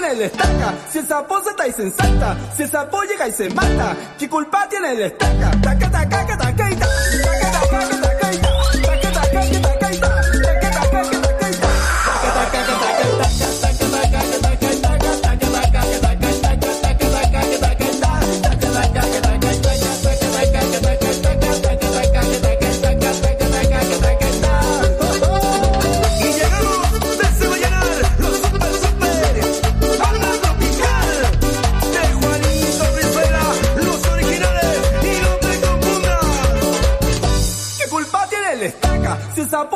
tiene el estaca? Si el sapo se está y se ensarta, si el sapo llega y se mata, ¿qué culpa tiene el estaca? Taca, taca, taca, taca, taca, taca, taca.